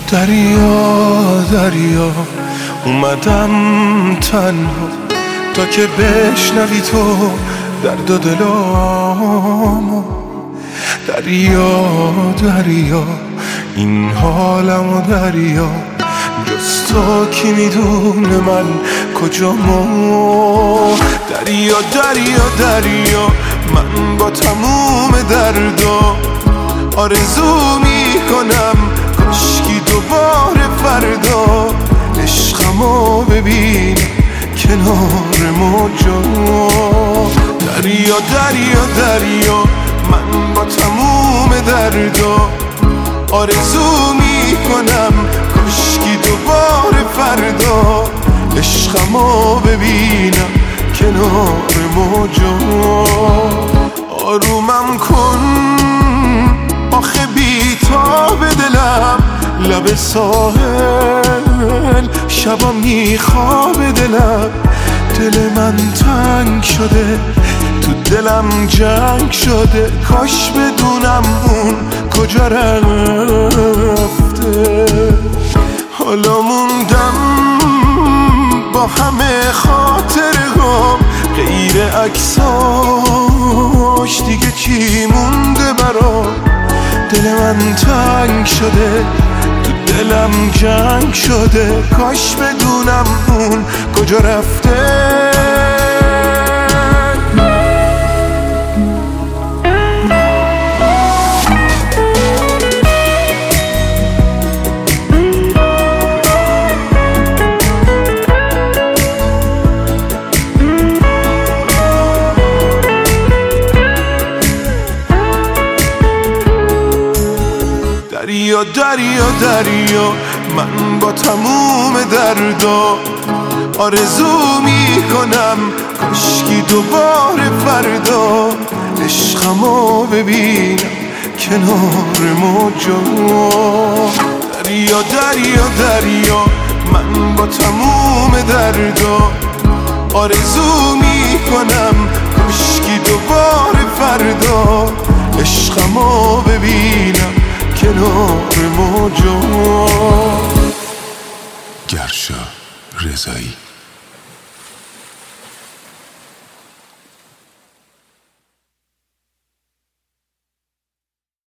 دریا دریا اومدم تنها تا که بشنوی تو درد و دلامو. دریا دریا این حالمو دریا، جز تو کی میدونه من کجامو. دریا دریا دریا من با تموم دردا آرزو میکنم کاشکی دوباره فردا عشقمو ببین کنار موجا. دریا دریا دریا من با تموم دردا آرزو میکنم کاشکی دوباره فردا عشقمو ببینم کنار موجا. آرومم کن آخه بی‌تاب دلم لب ساحل شبا میخواب دلم. دل من تنگ شده تو دلم جنگ شده، کاش بدونم اون کجا رفته. حالا موندم با همه خاطرهام غیر عکساش دیگه چی مونده برام. دل من تنگ شده تو دلم جنگ شده، کاش بدونم اون کجا رفته. دریا دریا دریا من با تموم دردا آرزو میکنم کاشکی دوباره فردا عشقمو ببینم کنار موجا. دریا دریا دریا من با تموم دردا آرزو میکنم کاشکی دوباره فردا عشقمو ببینم کنار موجا. گرشا رضایی.